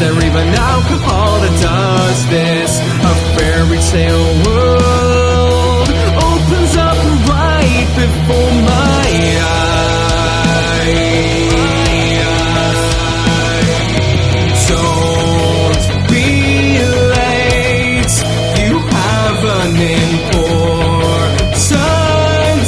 there even alcohol that does this? A fairy tale world opens up right before my eyes. Don't be late, you have an important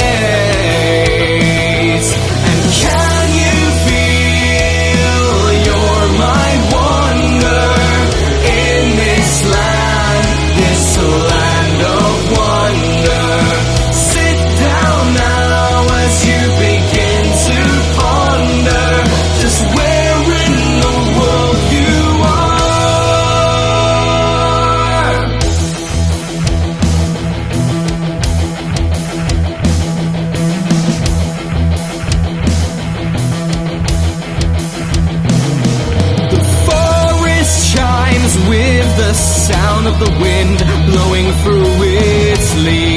date. And can you feel your mind wander in this land of wonder? Sit down now as you begin to ponder just where in the world you are. The forest chimes with the sound of the wind blowing through its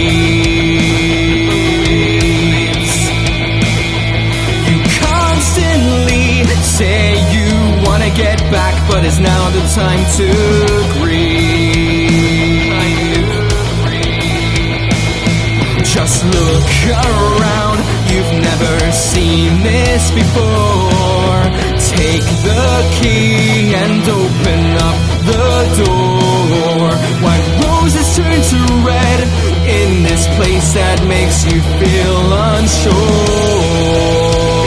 leaves. You constantly say you wanna get back, but it's now the time to grieve. Just look around, you've never seen this before. Take the key and open up the door. White roses turn to red in this place that makes you feel unsure.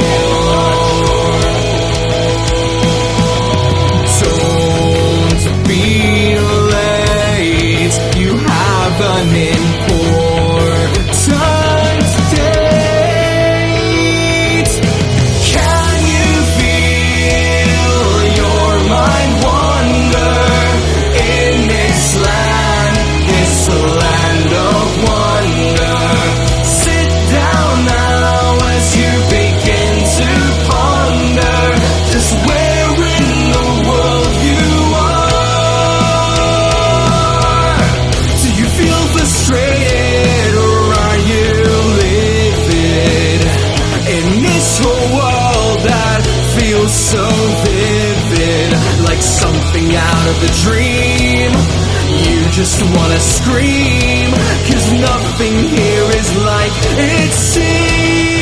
Don't be late, you have an important date. Can you feel your mind wander in this land of wonder? Sit down now as you begin to ponder just where in the world you are. Do you feel frustrated or are you livid in this whole world that feels so vivid, like something out of a dream? You just wanna scream, 'cause nothing here is like it seems.